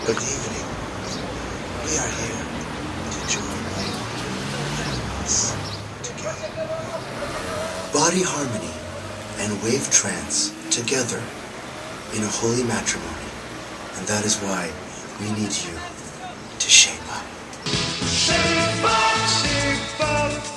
Good evening. We are here to join us together. Body harmony and wave trance together in a holy matrimony. And that is why we need you to shape up. Shape up, shape up.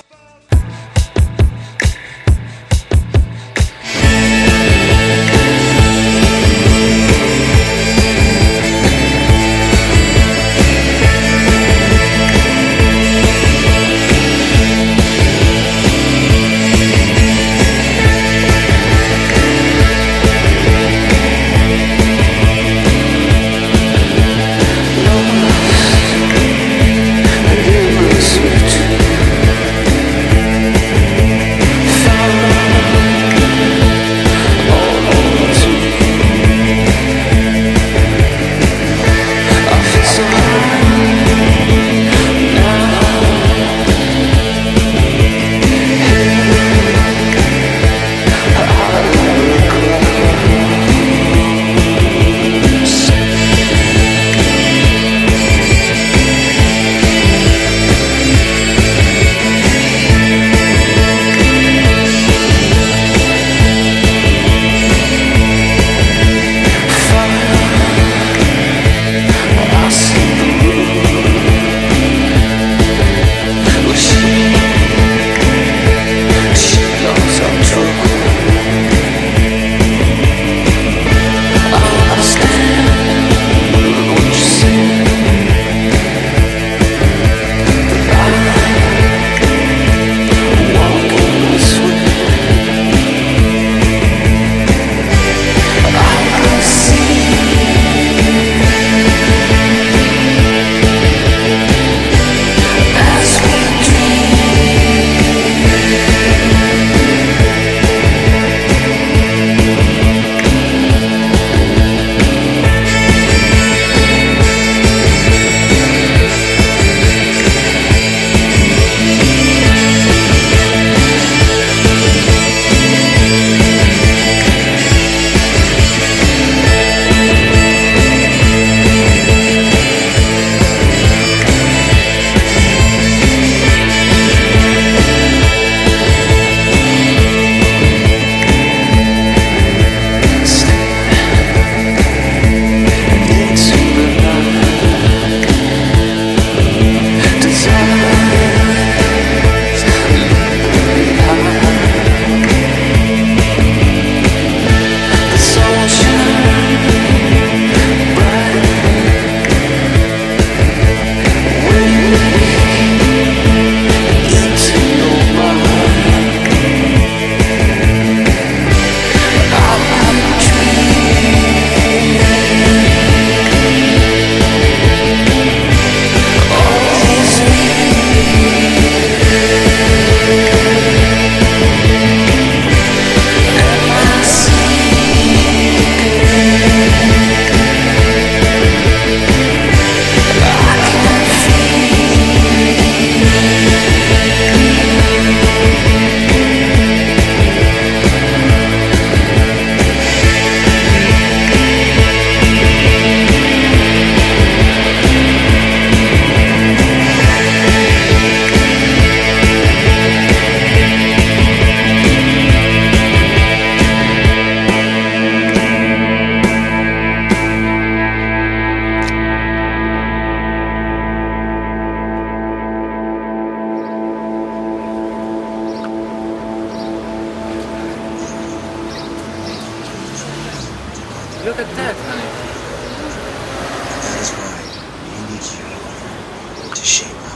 Look at that, honey. That is why we need you to shape up.